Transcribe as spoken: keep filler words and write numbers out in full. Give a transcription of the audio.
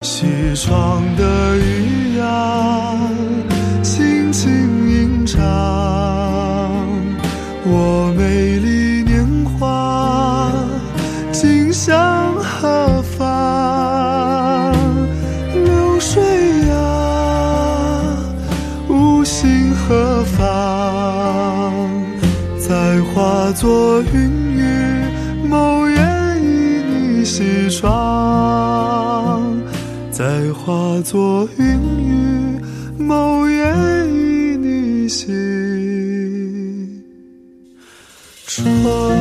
西窗的雨呀，轻轻吟唱，我美丽年华今向何方？流水呀，无心何方？再化作云雨，某夜依你西窗。再化作云雨，某夜依你西窗。